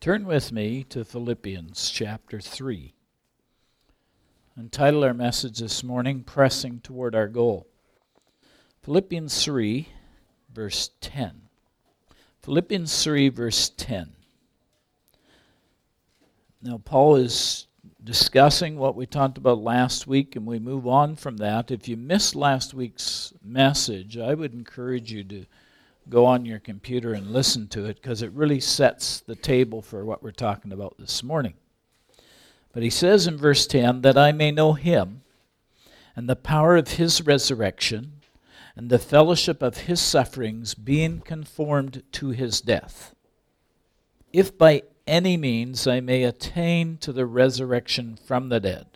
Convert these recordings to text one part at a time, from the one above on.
Turn with me to Philippians chapter 3. Entitle our message this morning, Pressing Toward Our Goal. Philippians 3, verse 10. Philippians 3, verse 10. Now, Paul is discussing what we talked about last week, and we move on from that. If you missed last week's message, I would encourage you to go on your computer and listen to it, because it really sets the table for what we're talking about this morning. But he says in verse 10, that I may know him and the power of his resurrection and the fellowship of his sufferings, being conformed to his death, if by any means I may attain to the resurrection from the dead.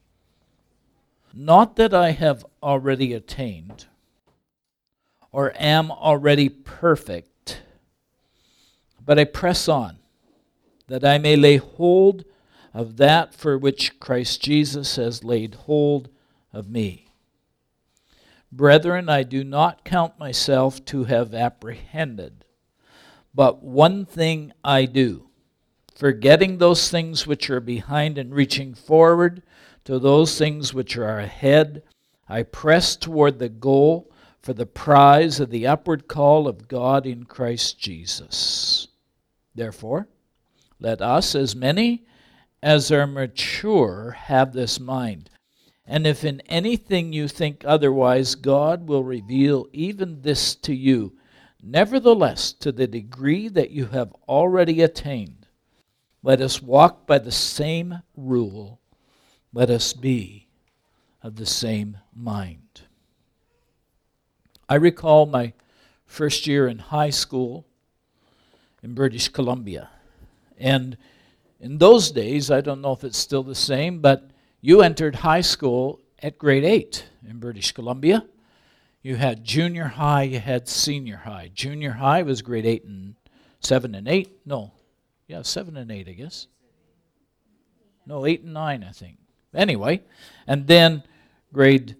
Not that I have already attained or am already perfect, but I press on, that I may lay hold of that for which Christ Jesus has laid hold of me. Brethren, I do not count myself to have apprehended, but one thing I do, forgetting those things which are behind and reaching forward to those things which are ahead, I press toward the goal for the prize of the upward call of God in Christ Jesus. Therefore, let us, as many as are mature, have this mind. And if in anything you think otherwise, God will reveal even this to you. Nevertheless, to the degree that you have already attained, let us walk by the same rule. Let us be of the same mind. I recall my first year in high school in British Columbia. And in those days, I don't know if it's still the same, but you entered high school at grade 8 in British Columbia. You had junior high, you had senior high. Junior high was grade 8 and 7 and 8. No, yeah, 7 and 8, I guess. No, 8 and 9, I think. Anyway, and then grade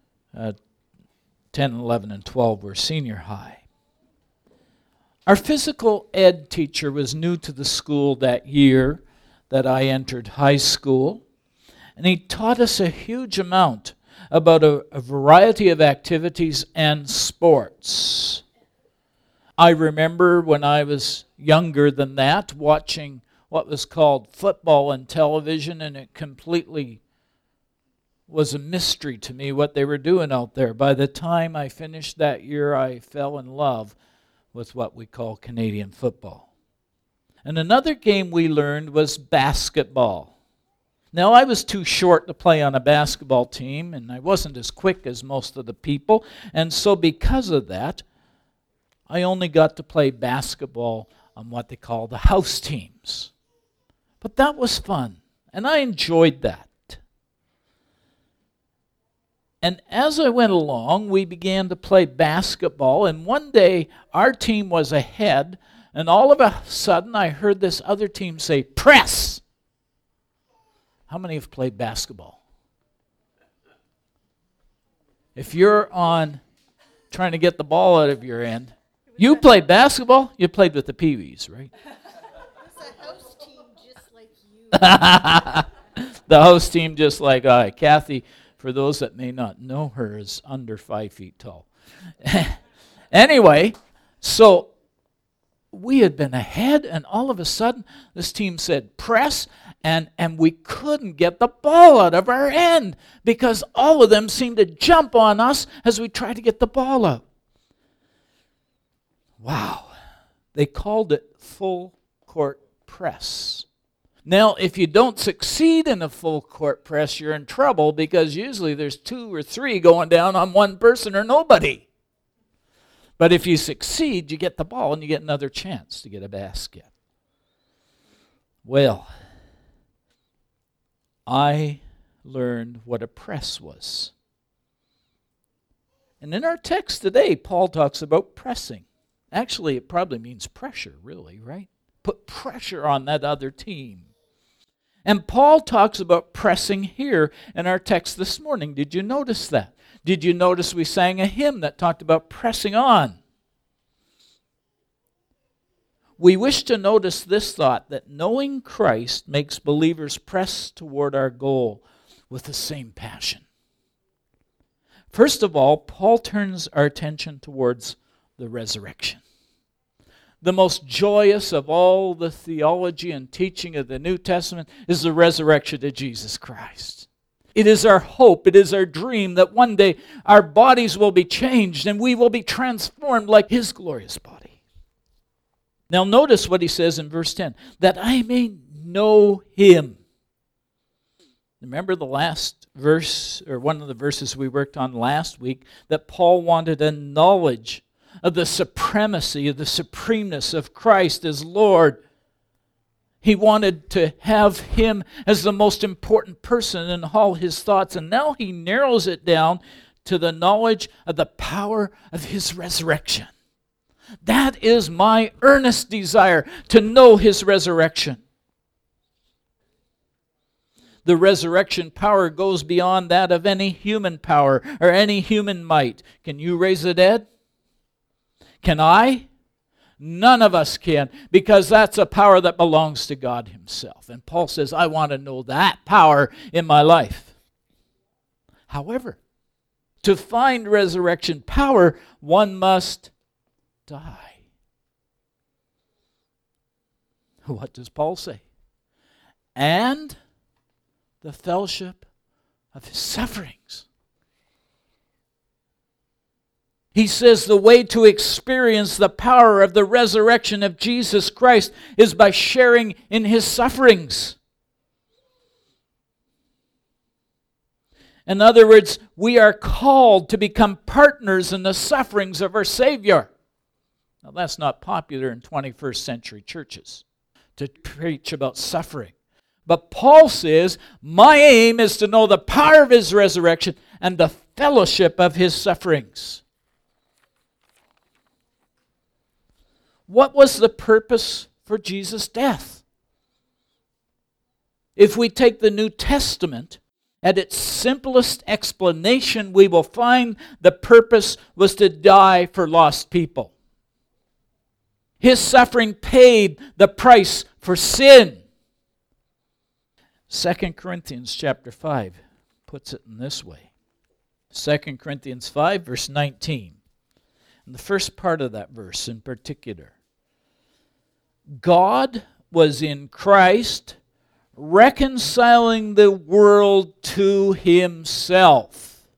10, 11, and 12 were senior high. Our physical ed teacher was new to the school that year that I entered high school, and he taught us a huge amount about a variety of activities and sports. I remember when I was younger than that, watching what was called football on television, and it completely was a mystery to me what they were doing out there. By the time I finished that year, I fell in love with what we call Canadian football. And another game we learned was basketball. Now, I was too short to play on a basketball team, and I wasn't as quick as most of the people, and so because of that, I only got to play basketball on what they call the house teams. But that was fun, and I enjoyed that. And as I went along, we began to play basketball, and one day our team was ahead, and all of a sudden I heard this other team say, "Press!" How many have played basketball? If you're on trying to get the ball out of your end, you played basketball? You played with the Pee-wees, right? It's a house team just like you. The host team just like I. Kathy, for those that may not know her, is under 5 feet tall. Anyway, so we had been ahead, and all of a sudden, this team said, "Press," and we couldn't get the ball out of our end because all of them seemed to jump on us as we tried to get the ball out. Wow. They called it full court press. Now, if you don't succeed in a full court press, you're in trouble because usually there's 2 or 3 going down on one person or nobody. But if you succeed, you get the ball and you get another chance to get a basket. Well, I learned what a press was. And in our text today, Paul talks about pressing. Actually, it probably means pressure, really, right? Put pressure on that other team. And Paul talks about pressing here in our text this morning. Did you notice that? Did you notice we sang a hymn that talked about pressing on? we wish to notice this thought, that knowing Christ makes believers press toward our goal with the same passion. First of all, Paul turns our attention towards the resurrection. The most joyous of all the theology and teaching of the New Testament is the resurrection of Jesus Christ. It is our hope, it is our dream that one day our bodies will be changed and we will be transformed like His glorious body. Now notice what he says in verse 10, that I may know Him. Remember the last verse, or one of the verses we worked on last week, that Paul wanted a knowledge of the supremacy, of the supremeness of Christ as Lord. He wanted to have Him as the most important person in all his thoughts. And now he narrows it down to the knowledge of the power of His resurrection. That is my earnest desire, to know His resurrection. The resurrection power goes beyond that of any human power or any human might. Can you raise the dead? Can I? None of us can, because that's a power that belongs to God Himself. And Paul says, I want to know that power in my life. However, to find resurrection power, one must die. What does Paul say? And the fellowship of His sufferings. He says the way to experience the power of the resurrection of Jesus Christ is by sharing in His sufferings. In other words, we are called to become partners in the sufferings of our Savior. Now that's not popular in 21st century churches, to preach about suffering. But Paul says, my aim is to know the power of His resurrection and the fellowship of His sufferings. What was the purpose for Jesus' death? If we take the New Testament, at its simplest explanation, we will find the purpose was to die for lost people. His suffering paid the price for sin. 2 Corinthians chapter 5 puts it in this way. 2 Corinthians 5, verse 19. And the first part of that verse in particular. God was in Christ reconciling the world to Himself.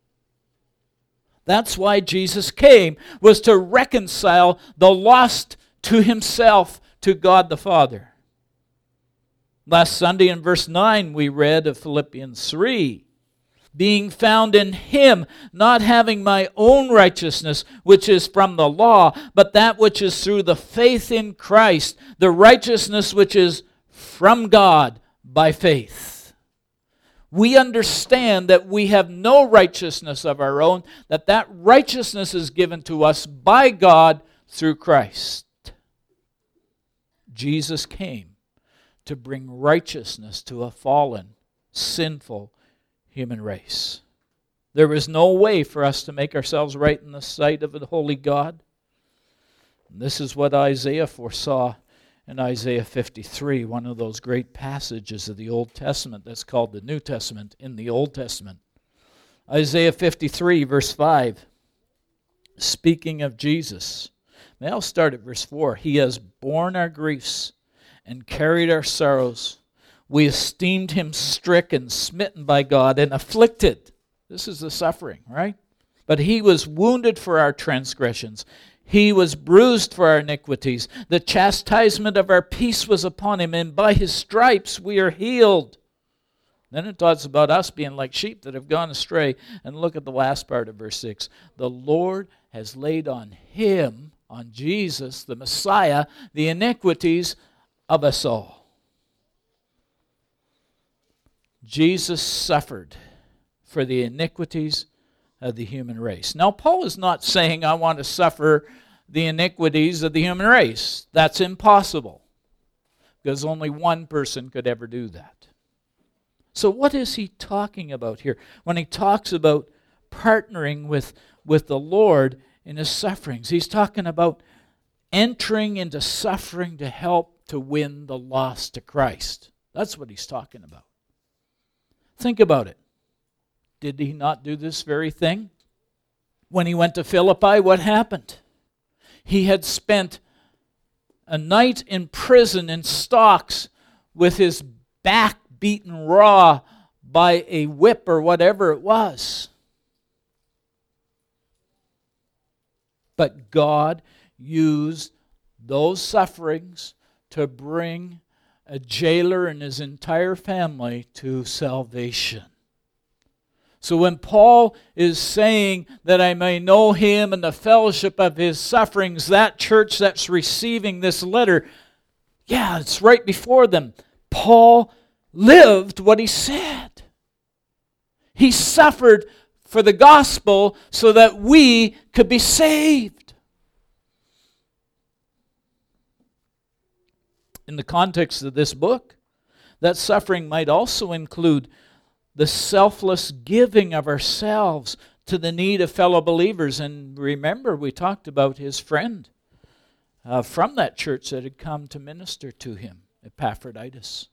That's why Jesus came, was to reconcile the lost to Himself, to God the Father. Last Sunday in verse 9 we read of Philippians 3. Being found in Him, not having my own righteousness, which is from the law, but that which is through the faith in Christ, the righteousness which is from God by faith. We understand that we have no righteousness of our own, that righteousness is given to us by God through Christ. Jesus came to bring righteousness to a fallen, sinful human race. There was no way for us to make ourselves right in the sight of the holy God. And this is what Isaiah foresaw in Isaiah 53, one of those great passages of the Old Testament that's called the New Testament in the Old Testament. Isaiah 53, verse 5, speaking of Jesus. Now I'll start at verse 4. He has borne our griefs and carried our sorrows. We esteemed Him stricken, smitten by God, and afflicted. This is the suffering, right? But He was wounded for our transgressions. He was bruised for our iniquities. The chastisement of our peace was upon Him, and by His stripes we are healed. Then it talks about us being like sheep that have gone astray. And look at the last part of verse 6. The Lord has laid on Him, on Jesus, the Messiah, the iniquities of us all. Jesus suffered for the iniquities of the human race. Now, Paul is not saying, I want to suffer the iniquities of the human race. That's impossible, because only one person could ever do that. So what is he talking about here when he talks about partnering with the Lord in His sufferings? He's talking about entering into suffering to help to win the lost to Christ. That's what he's talking about. Think about it. Did he not do this very thing? When he went to Philippi, what happened? He had spent a night in prison in stocks with his back beaten raw by a whip or whatever it was. But God used those sufferings to bring a jailer and his entire family to salvation. So when Paul is saying that I may know him and the fellowship of his sufferings, that church that's receiving this letter, yeah, it's right before them. Paul lived what he said. He suffered for the gospel so that we could be saved. In the context of this book, that suffering might also include the selfless giving of ourselves to the need of fellow believers. And remember, we talked about his friend from that church that had come to minister to him, Epaphroditus.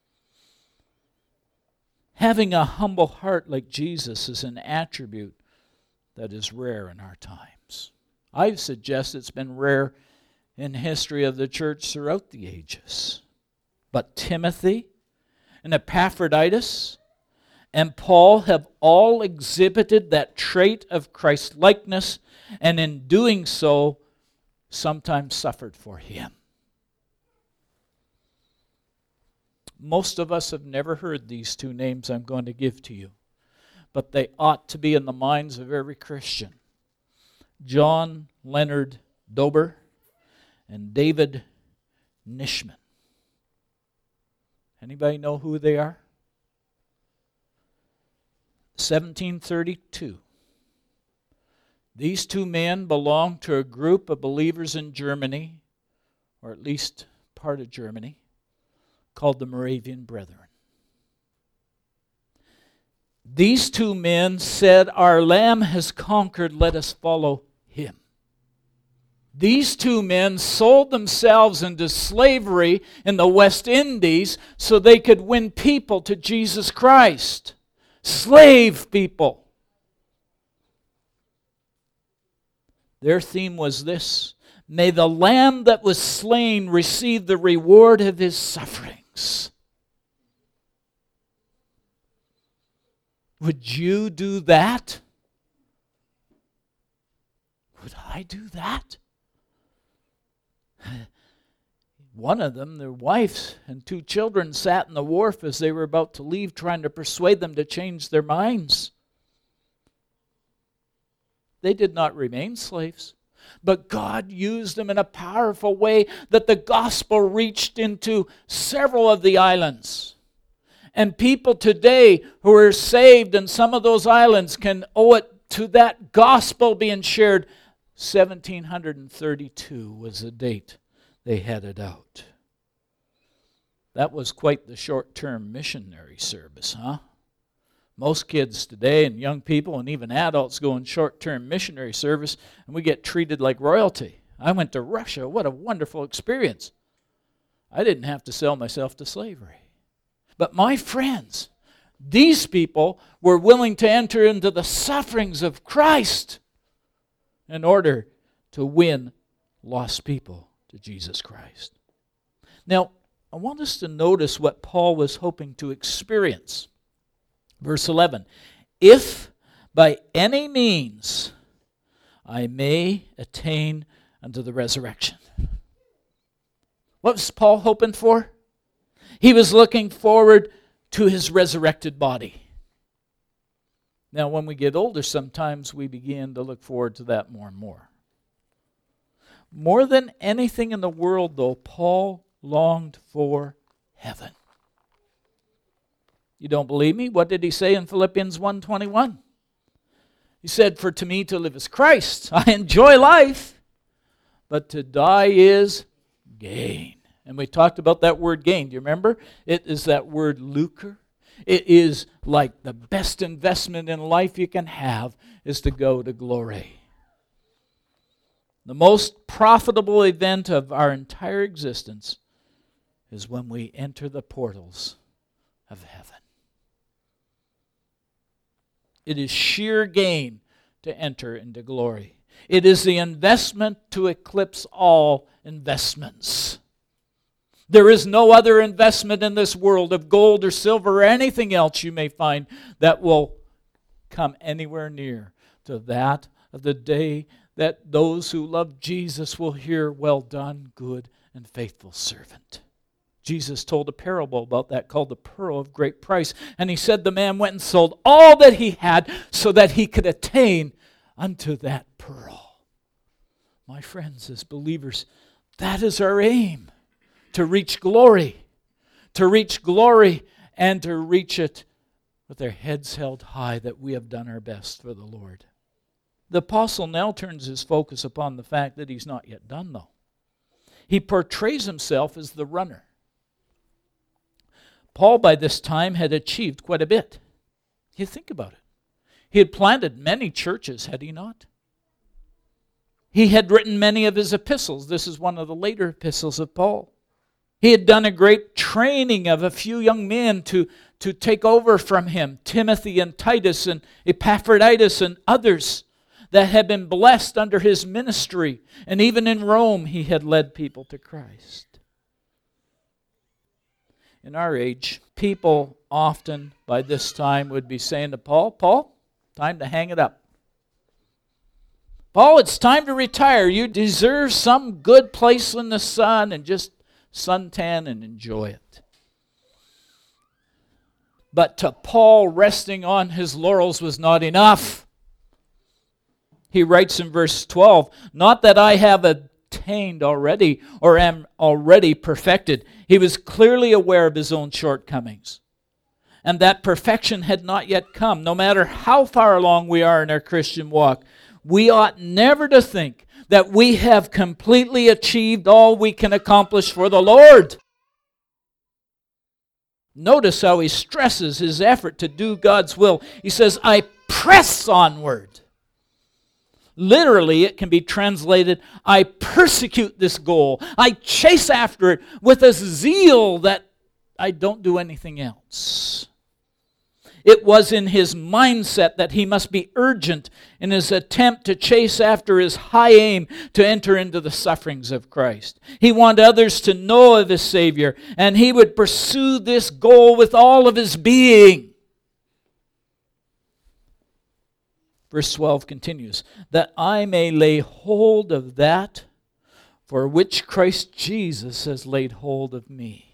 Having a humble heart like Jesus is an attribute that is rare in our times. I suggest it's been rare in history of the church throughout the ages. But Timothy and Epaphroditus and Paul have all exhibited that trait of Christ-likeness, and in doing so, sometimes suffered for him. Most of us have never heard these two names I'm going to give to you, but they ought to be in the minds of every Christian. John Leonard Dober and David Nishman. Anybody know who they are? 1732. These two men belonged to a group of believers in Germany, or at least part of Germany, called the Moravian Brethren. These two men said, "Our Lamb has conquered, let us follow him." These two men sold themselves into slavery in the West Indies so they could win people to Jesus Christ. Slave people. Their theme was this: may the Lamb that was slain receive the reward of his sufferings. Would you do that? Would I do that? One of them, their wives and two children, sat in the wharf as they were about to leave, trying to persuade them to change their minds. They did not remain slaves, but God used them in a powerful way that the gospel reached into several of the islands. And people today who are saved in some of those islands can owe it to that gospel being shared. 1732 was the date they had it out. That was quite the short-term missionary service, huh? Most kids today and young people and even adults go in short-term missionary service and we get treated like royalty. I went to Russia. What a wonderful experience. I didn't have to sell myself to slavery. But my friends, these people were willing to enter into the sufferings of Christ in order to win lost people to Jesus Christ. Now, I want us to notice what Paul was hoping to experience. Verse 11, if by any means I may attain unto the resurrection. What was Paul hoping for? He was looking forward to his resurrected body. Now, when we get older, sometimes we begin to look forward to that more and more. More than anything in the world, though, Paul longed for heaven. You don't believe me? What did he say in Philippians 1:21? He said, "For to me to live is Christ. I enjoy life, but to die is gain." And we talked about that word gain. Do you remember? It is that word lucre. It is like the best investment in life you can have is to go to glory. The most profitable event of our entire existence is when we enter the portals of heaven. It is sheer gain to enter into glory. It is the investment to eclipse all investments. There is no other investment in this world of gold or silver or anything else you may find that will come anywhere near to that of the day that those who love Jesus will hear, "Well done, good and faithful servant." Jesus told a parable about that called the pearl of great price. And he said the man went and sold all that he had so that he could attain unto that pearl. My friends, as believers, that is our aim, to reach glory. To reach glory and to reach it with our heads held high that we have done our best for the Lord. The apostle now turns his focus upon the fact that he's not yet done, though. He portrays himself as the runner. Paul, by this time, had achieved quite a bit. You think about it. He had planted many churches, had he not? He had written many of his epistles. This is one of the later epistles of Paul. He had done a great training of a few young men to take over from him, Timothy and Titus and Epaphroditus and others that had been blessed under his ministry. And even in Rome, he had led people to Christ. In our age, people often by this time would be saying to Paul, "Paul, time to hang it up. Paul, it's time to retire. You deserve some good place in the sun and just suntan and enjoy it." But to Paul, resting on his laurels was not enough. He writes in verse 12, "Not that I have attained already or am already perfected." He was clearly aware of his own shortcomings, and that perfection had not yet come. No matter how far along we are in our Christian walk, we ought never to think that we have completely achieved all we can accomplish for the Lord. Notice how he stresses his effort to do God's will. He says, "I press onward." Literally, it can be translated, "I persecute this goal. I chase after it with a zeal that I don't do anything else." It was in his mindset that he must be urgent in his attempt to chase after his high aim to enter into the sufferings of Christ. He wanted others to know of his Savior, and he would pursue this goal with all of his being. Verse 12 continues, "That I may lay hold of that for which Christ Jesus has laid hold of me."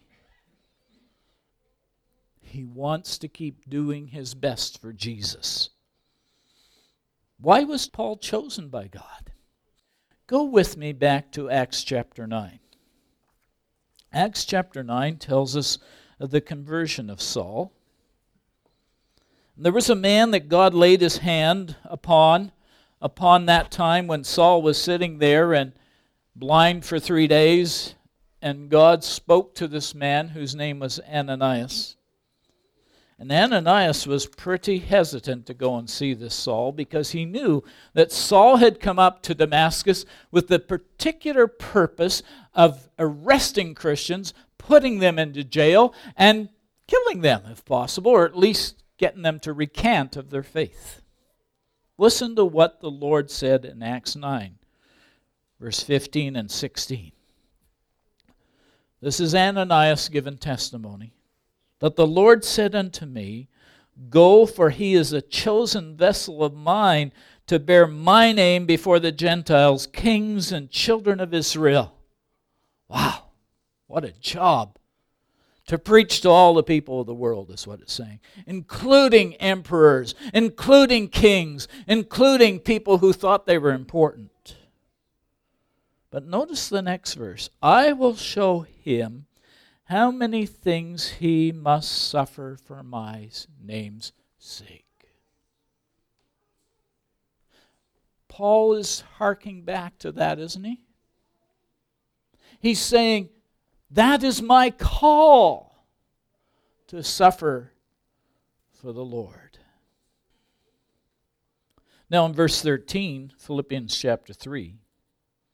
He wants to keep doing his best for Jesus. Why was Paul chosen by God? Go with me back to Acts chapter 9. Acts chapter 9 tells us of the conversion of Saul. There was a man that God laid his hand upon that time when Saul was sitting there and blind for 3 days, and God spoke to this man whose name was Ananias. And Ananias was pretty hesitant to go and see this Saul because he knew that Saul had come up to Damascus with the particular purpose of arresting Christians, putting them into jail, and killing them if possible, or at least getting them to recant of their faith. Listen to what the Lord said in Acts 9, verse 15 and 16. This is Ananias giving testimony. "But the Lord said unto me, Go, for he is a chosen vessel of mine to bear my name before the Gentiles, kings and children of Israel." Wow, what a job. To preach to all the people of the world is what it's saying, including emperors, including kings, including people who thought they were important. But notice the next verse. "I will show him how many things he must suffer for my name's sake." Paul is harking back to that, isn't he? He's saying, that is my call, to suffer for the Lord. Now in verse 13, Philippians chapter 3,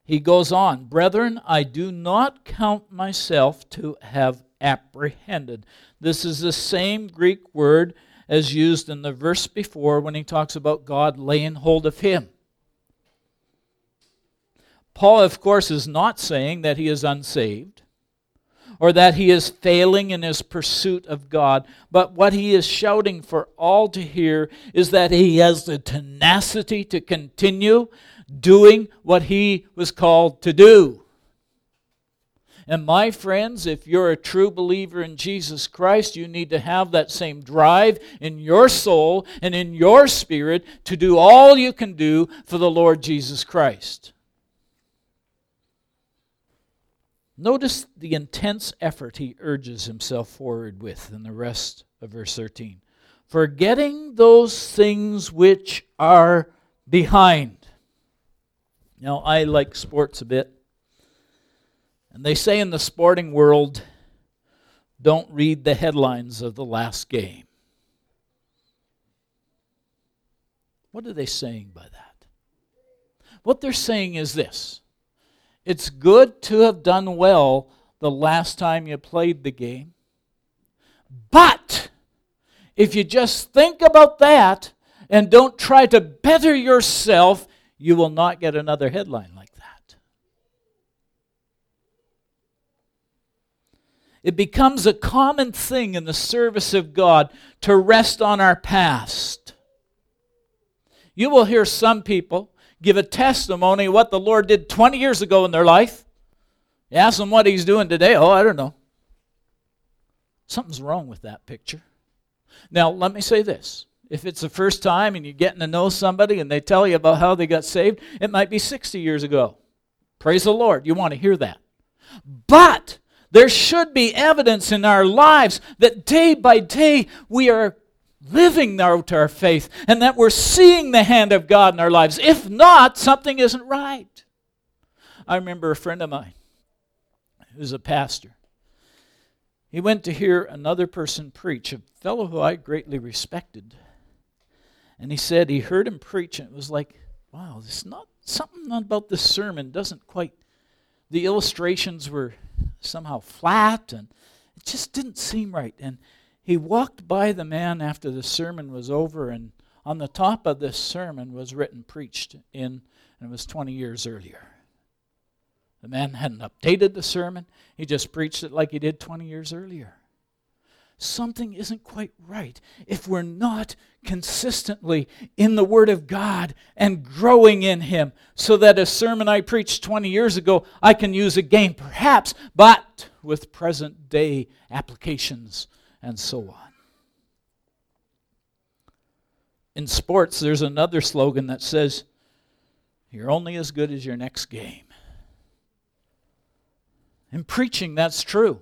He goes on, "Brethren, I do not count myself to have apprehended." This is the same Greek word as used in the verse before when he talks about God laying hold of him. Paul, of course, is not saying that he is unsaved or that he is failing in his pursuit of God, but what he is shouting for all to hear is that he has the tenacity to continue doing what he was called to do. And my friends, if you're a true believer in Jesus Christ, you need to have that same drive in your soul and in your spirit to do all you can do for the Lord Jesus Christ. Notice the intense effort he urges himself forward with in the rest of verse 13. "Forgetting those things which are behind." Now, I like sports a bit. And they say in the sporting world, don't read the headlines of the last game. What are they saying by that? What they're saying is this: it's good to have done well the last time you played the game, but if you just think about that and don't try to better yourself, you will not get another headline like that. It becomes a common thing in the service of God to rest on our past. You will hear some people give a testimony of what the Lord did 20 years ago in their life. You ask them what he's doing today. Oh, I don't know. Something's wrong with that picture. Now, let me say this. If it's the first time and you're getting to know somebody and they tell you about how they got saved, it might be 60 years ago. Praise the Lord. You want to hear that. But there should be evidence in our lives that day by day we are living out our faith and that we're seeing the hand of God in our lives. If not, something isn't right. I remember a friend of mine who's a pastor. He went to hear another person preach, a fellow who I greatly respected. And he said he heard him preach and it was like, wow, there's not something about this sermon doesn't quite, the illustrations were somehow flat and it just didn't seem right. And he walked by the man after the sermon was over, and on the top of this sermon was written preached in, and it was 20 years earlier. The man hadn't updated the sermon. He just preached it like he did 20 years earlier. Something isn't quite right if we're not consistently in the Word of God and growing in Him, so that a sermon I preached 20 years ago I can use again perhaps, but with present day applications and so on. In sports, there's another slogan that says, "You're only as good as your next game." In preaching, that's true.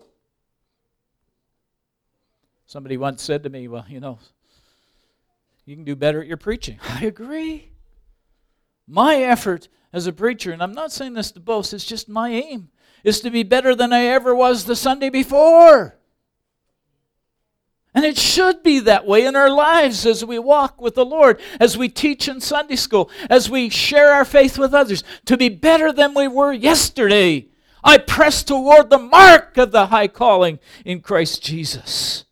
Somebody once said to me, well, you can do better at your preaching. I agree. My effort as a preacher, and I'm not saying this to boast, it's just my aim, is to be better than I ever was the Sunday before. And it should be that way in our lives as we walk with the Lord, as we teach in Sunday school, as we share our faith with others, to be better than we were yesterday. I press toward the mark of the high calling in Christ Jesus.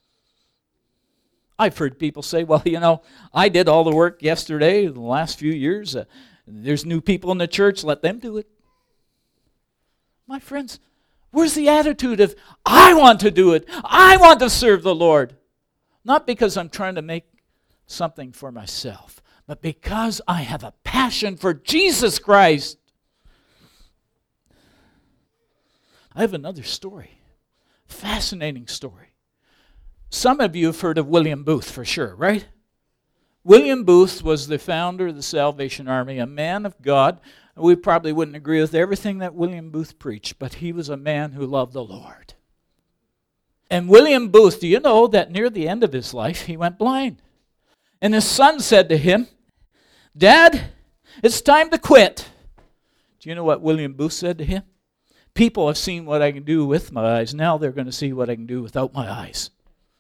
I've heard people say, well, I did all the work yesterday, the last few years. There's new people in the church, let them do it. My friends, where's the attitude of, I want to do it. I want to serve the Lord. Not because I'm trying to make something for myself, but because I have a passion for Jesus Christ. I have another story, fascinating story. Some of you have heard of William Booth for sure, right? William Booth was the founder of the Salvation Army, a man of God. We probably wouldn't agree with everything that William Booth preached, but he was a man who loved the Lord. And William Booth, do you know that near the end of his life, he went blind? And his son said to him, "Dad, it's time to quit." Do you know what William Booth said to him? "People have seen what I can do with my eyes. Now they're going to see what I can do without my eyes."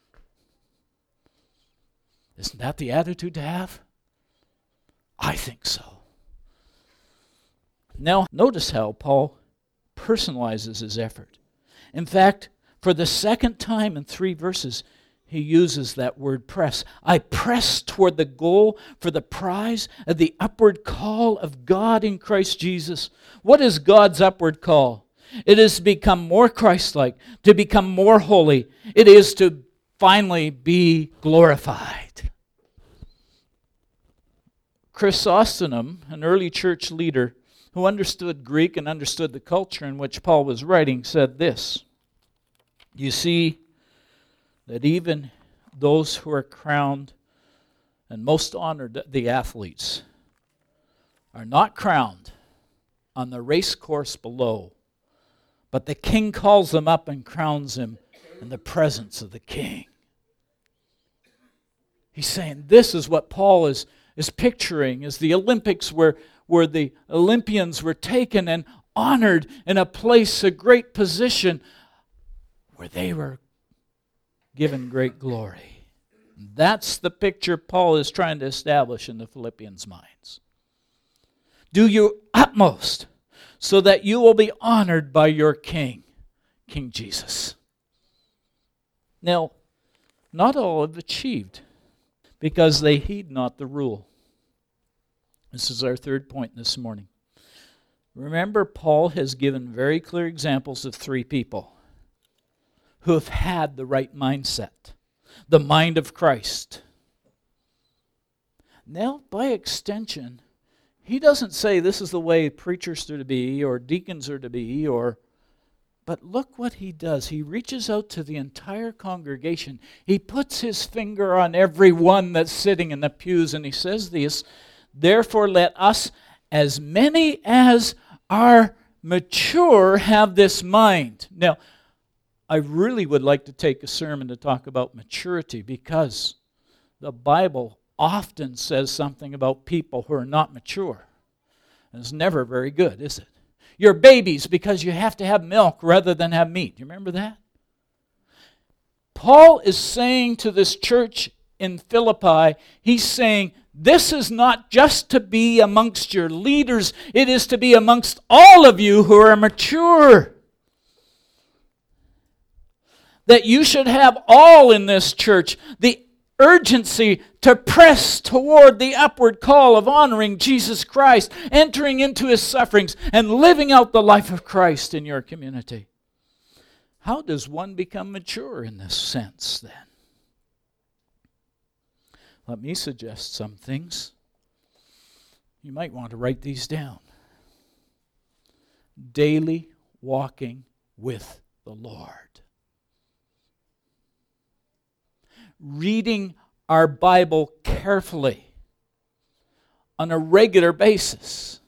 Isn't that the attitude to have? I think so. Now, notice how Paul personalizes his effort. In fact, for the second time in 3 verses, he uses that word press. I press toward the goal for the prize of the upward call of God in Christ Jesus. What is God's upward call? It is to become more Christ-like, to become more holy. It is to finally be glorified. Chrysostom, an early church leader who understood Greek and understood the culture in which Paul was writing, said this: you see that even those who are crowned and most honored, the athletes, are not crowned on the race course below, but the king calls them up and crowns him in the presence of the king. He's saying this is what Paul is picturing as the Olympics where the Olympians were taken and honored in a place, a great position, where they were given great glory. That's the picture Paul is trying to establish in the Philippians' minds. Do your utmost so that you will be honored by your King, King Jesus. Now, not all have achieved, because they heed not the rule. This is our third point this morning. Remember, Paul has given very clear examples of 3 people who have had the right mindset, the mind of Christ. Now, by extension, he doesn't say this is the way preachers are to be or deacons are to be, but look what he does. He reaches out to the entire congregation. He puts his finger on every one that's sitting in the pews, and he says this: therefore let us, as many as are mature, have this mind. Now, I really would like to take a sermon to talk about maturity, because the Bible often says something about people who are not mature. And it's never very good, is it? You're babies because you have to have milk rather than have meat. You remember that? Paul is saying to this church in Philippi, he's saying, this is not just to be amongst your leaders, it is to be amongst all of you who are mature. That you should have all in this church the urgency to press toward the upward call of honoring Jesus Christ, entering into His sufferings, and living out the life of Christ in your community. How does one become mature in this sense, then? Let me suggest some things. You might want to write these down. Daily walking with the Lord. Reading our Bible carefully on a regular basis.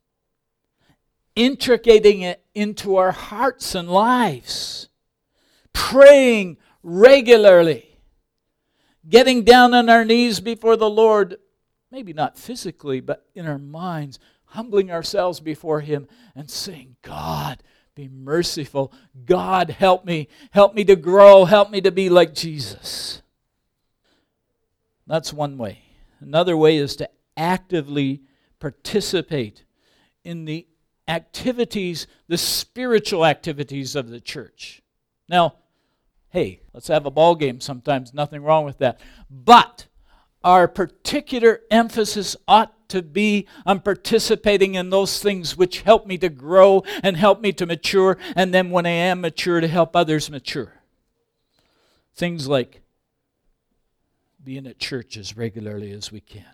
Intricating it into our hearts and lives. Praying regularly. Getting down on our knees before the Lord, maybe not physically, but in our minds, humbling ourselves before Him and saying, God, be merciful. God, help me. Help me to grow. Help me to be like Jesus. That's one way. Another way is to actively participate in the activities, the spiritual activities of the church. Now, hey, let's have a ball game sometimes. Nothing wrong with that. But our particular emphasis ought to be on participating in those things which help me to grow and help me to mature, and then when I am mature, to help others mature. Things like being at church as regularly as we can.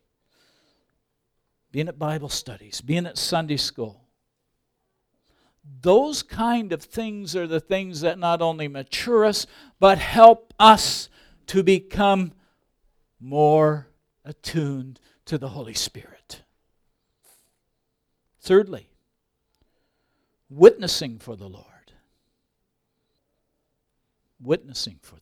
Being at Bible studies. Being at Sunday school. Those kind of things are the things that not only mature us, but help us to become more attuned to the Holy Spirit. Thirdly, witnessing for the Lord. Witnessing for the Lord.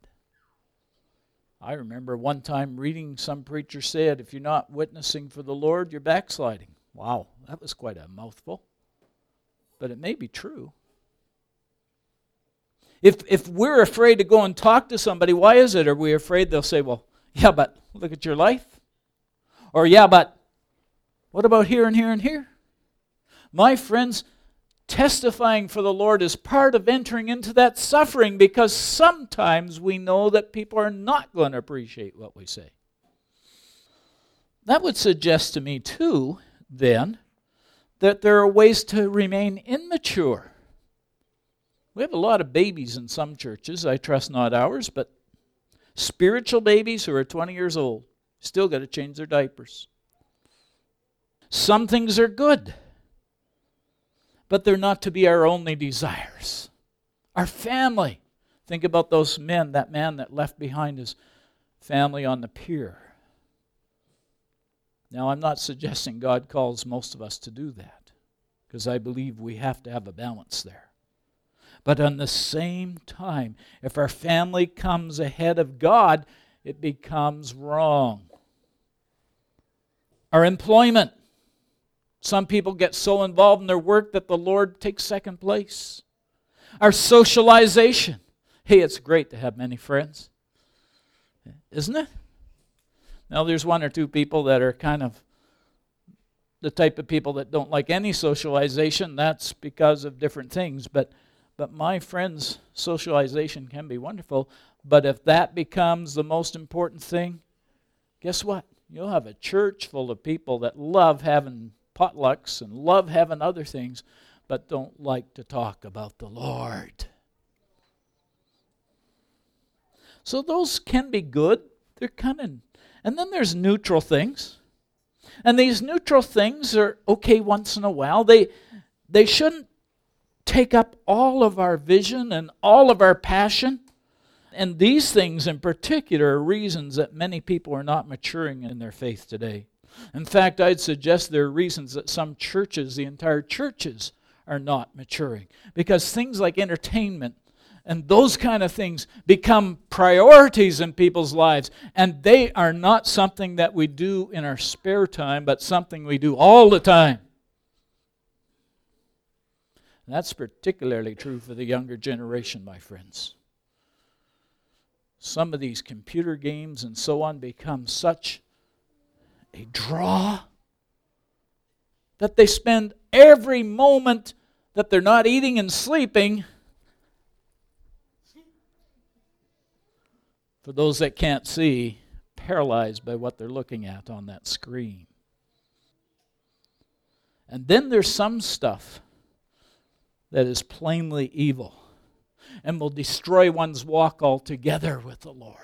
I remember one time reading some preacher said, if you're not witnessing for the Lord, you're backsliding. Wow, that was quite a mouthful. But it may be true. If we're afraid to go and talk to somebody, why is it? Are we afraid they'll say, well, yeah, but look at your life? Or, yeah, but what about here and here and here? My friends, testifying for the Lord is part of entering into that suffering, because sometimes we know that people are not going to appreciate what we say. That would suggest to me too, then, that there are ways to remain immature. We have a lot of babies in some churches, I trust not ours, but spiritual babies who are 20 years old, still got to change their diapers. Some things are good, but they're not to be our only desires. Our family. Think about those men, that man that left behind his family on the pier. Now, I'm not suggesting God calls most of us to do that, because I believe we have to have a balance there. But at the same time, if our family comes ahead of God, it becomes wrong. Our employment. Some people get so involved in their work that the Lord takes second place. Our socialization. Hey, it's great to have many friends, isn't it? Now, there's one or two people that are kind of the type of people that don't like any socialization. That's because of different things. But my friends, socialization can be wonderful. But if that becomes the most important thing, guess what? You'll have a church full of people that love having potlucks and love having other things, but don't like to talk about the Lord. So those can be good. They're kind of, and then there's neutral things. And these neutral things are okay once in a while. They shouldn't take up all of our vision and all of our passion. And these things in particular are reasons that many people are not maturing in their faith today. In fact, I'd suggest there are reasons that some churches, the entire churches, are not maturing. Because things like entertainment and those kind of things become priorities in people's lives. And they are not something that we do in our spare time, but something we do all the time. And that's particularly true for the younger generation, my friends. Some of these computer games and so on become such a draw that they spend every moment that they're not eating and sleeping. For those that can't see, paralyzed by what they're looking at on that screen. And then there's some stuff that is plainly evil and will destroy one's walk altogether with the Lord.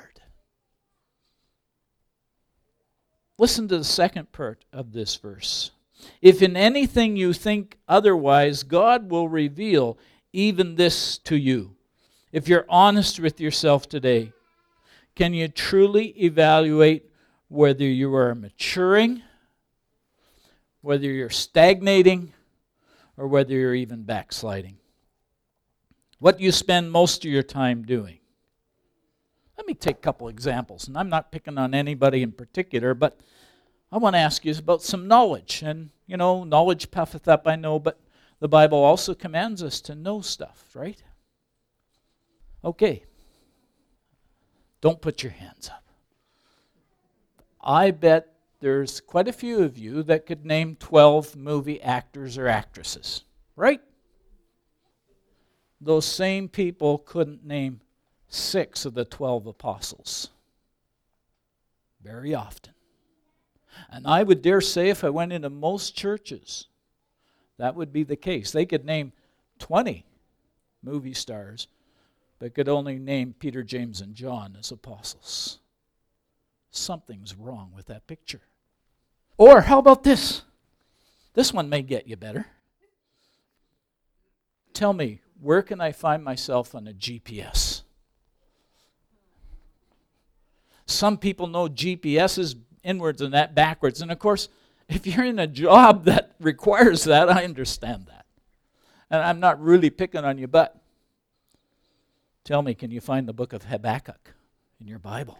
Listen to the second part of this verse. If in anything you think otherwise, God will reveal even this to you. If you're honest with yourself today, can you truly evaluate whether you are maturing, whether you're stagnating, or whether you're even backsliding? What do you spend most of your time doing? Let me take a couple examples, and I'm not picking on anybody in particular, but I want to ask you about some knowledge. And, you know, knowledge puffeth up, I know, but the Bible also commands us to know stuff, right? Okay. Don't put your hands up. I bet there's quite a few of you that could name 12 movie actors or actresses, right? Those same people couldn't name 6 of the 12 apostles. Very often. And I would dare say if I went into most churches, that would be the case. They could name 20 movie stars, but could only name Peter, James, and John as apostles. Something's wrong with that picture. Or how about this? This one may get you better. Tell me, where can I find myself on a GPS? Some people know GPS is inwards and that backwards. And of course, if you're in a job that requires that, I understand that. And I'm not really picking on you, but tell me, can you find the book of Habakkuk in your Bible?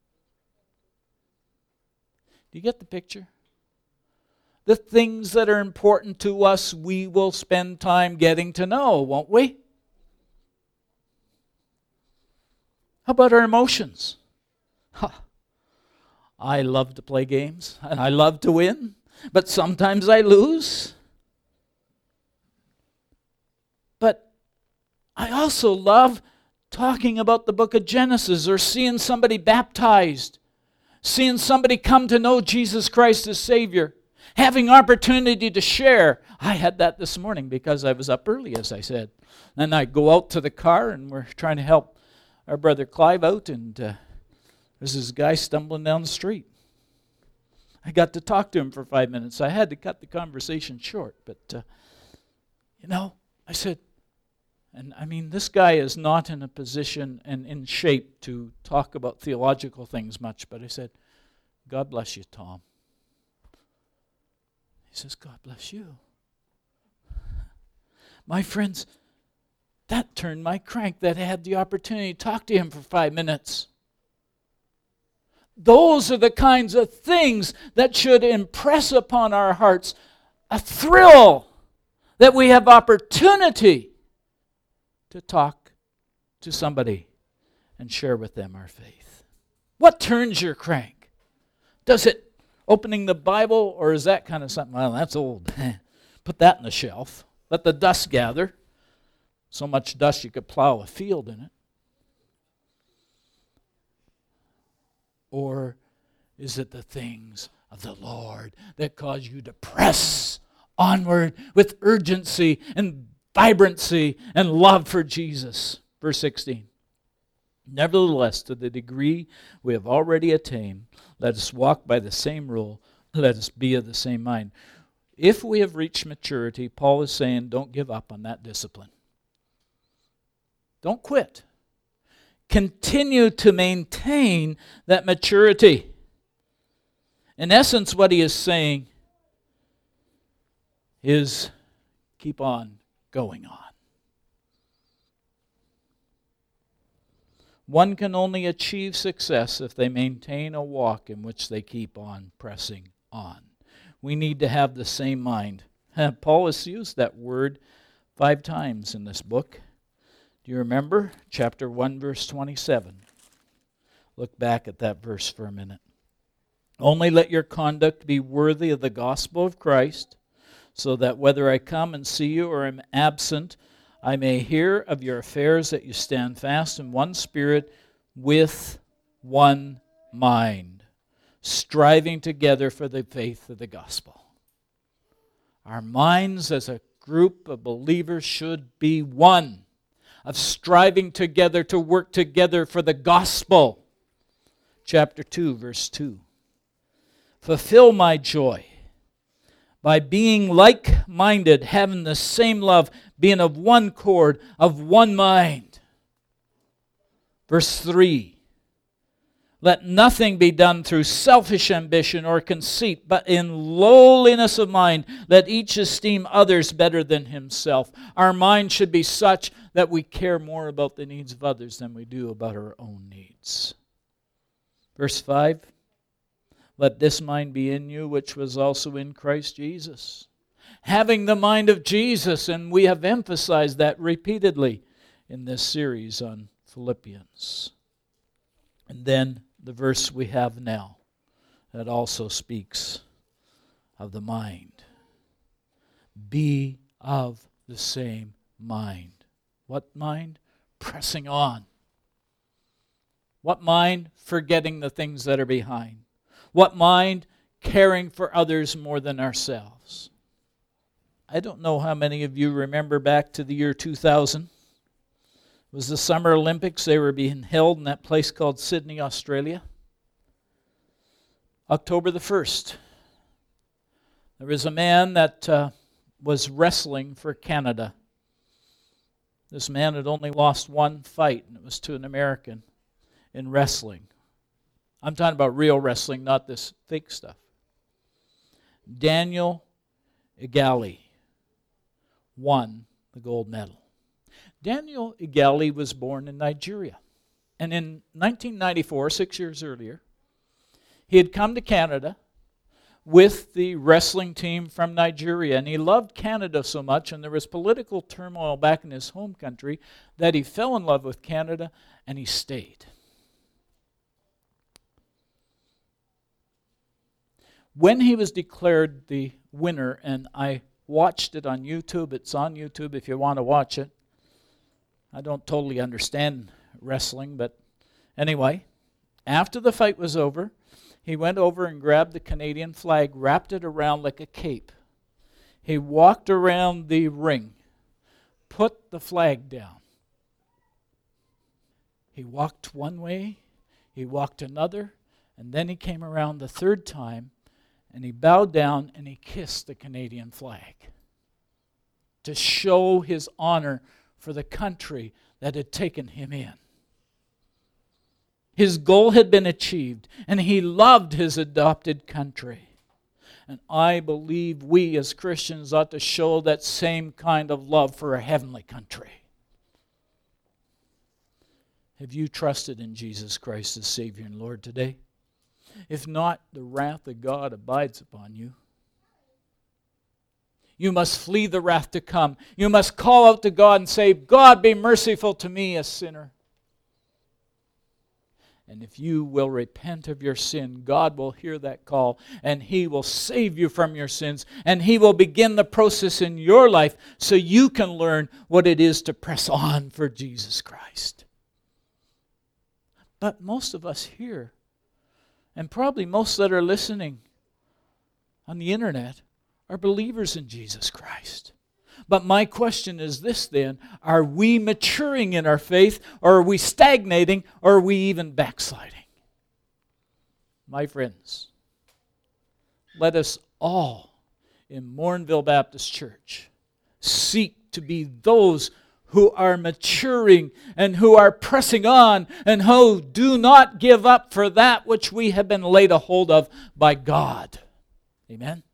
Do you get the picture? The things that are important to us, we will spend time getting to know, won't we? How about our emotions? I love to play games, and I love to win, but sometimes I lose. I also love talking about the book of Genesis or seeing somebody baptized, seeing somebody come to know Jesus Christ as Savior, having opportunity to share. I had that this morning because I was up early, as I said. And I go out to the car, and we're trying to help our brother Clive out, and there's this guy stumbling down the street. I got to talk to him for 5 minutes. I had to cut the conversation short, but, I said, and I mean, this guy is not in a position and in shape to talk about theological things much, but I said, God bless you, Tom. He says, God bless you. My friends, that turned my crank that I had the opportunity to talk to him for 5 minutes. Those are the kinds of things that should impress upon our hearts a thrill that we have opportunity to talk to somebody and share with them our faith. What turns your crank? Does it opening the Bible, or is that kind of something, well, that's old. Put that in the shelf. Let the dust gather. So much dust you could plow a field in it. Or is it the things of the Lord that cause you to press onward with urgency and vibrancy and love for Jesus? Verse 16. Nevertheless, to the degree we have already attained, let us walk by the same rule, let us be of the same mind. If we have reached maturity, Paul is saying, don't give up on that discipline. Don't quit. Continue to maintain that maturity. In essence, what he is saying is keep on going on. One can only achieve success if they maintain a walk in which they keep on pressing on. We need to have the same mind. Paul has used that word 5 times in this book. Do you remember? Chapter 1, verse 27. Look back at that verse for a minute. Only let your conduct be worthy of the gospel of Christ, so that whether I come and see you or am absent, I may hear of your affairs, that you stand fast in one spirit, with one mind, striving together for the faith of the gospel. Our minds as a group of believers should be one, of striving together to work together for the gospel. Chapter 2, verse 2. Fulfill my joy by being like-minded, having the same love, being of one accord, of one mind. Verse 3. Let nothing be done through selfish ambition or conceit, but in lowliness of mind, let each esteem others better than himself. Our mind should be such that we care more about the needs of others than we do about our own needs. Verse 5. Let this mind be in you, which was also in Christ Jesus. Having the mind of Jesus, and we have emphasized that repeatedly in this series on Philippians. And then the verse we have now that also speaks of the mind. Be of the same mind. What mind? Pressing on. What mind? Forgetting the things that are behind. What mind? Caring for others more than ourselves. I don't know how many of you remember back to the year 2000. It was the Summer Olympics. They were being held in that place called Sydney, Australia. October the 1st. There was a man that was wrestling for Canada. This man had only lost one fight, and it was to an American in wrestling. I'm talking about real wrestling, not this fake stuff. Daniel Igali won the gold medal. Daniel Igali was born in Nigeria. And in 1994, 6 years earlier, he had come to Canada with the wrestling team from Nigeria. And he loved Canada so much, and there was political turmoil back in his home country, that he fell in love with Canada and he stayed. When he was declared the winner, and I watched it on YouTube, it's on YouTube if you want to watch it. I don't totally understand wrestling, but anyway, after the fight was over, he went over and grabbed the Canadian flag, wrapped it around like a cape. He walked around the ring, put the flag down. He walked one way, he walked another, and then he came around the third time, and he bowed down and he kissed the Canadian flag to show his honor for the country that had taken him in. His goal had been achieved, and he loved his adopted country. And I believe we as Christians ought to show that same kind of love for a heavenly country. Have you trusted in Jesus Christ as Savior and Lord today? If not, the wrath of God abides upon you. You must flee the wrath to come. You must call out to God and say, God, be merciful to me, a sinner. And if you will repent of your sin, God will hear that call, and He will save you from your sins, and He will begin the process in your life so you can learn what it is to press on for Jesus Christ. But most of us here, and probably most that are listening on the internet, are believers in Jesus Christ. But my question is this then, are we maturing in our faith, or are we stagnating, or are we even backsliding? My friends, let us all in Morinville Baptist Church seek to be those who are maturing and who are pressing on and who do not give up for that which we have been laid a hold of by God. Amen?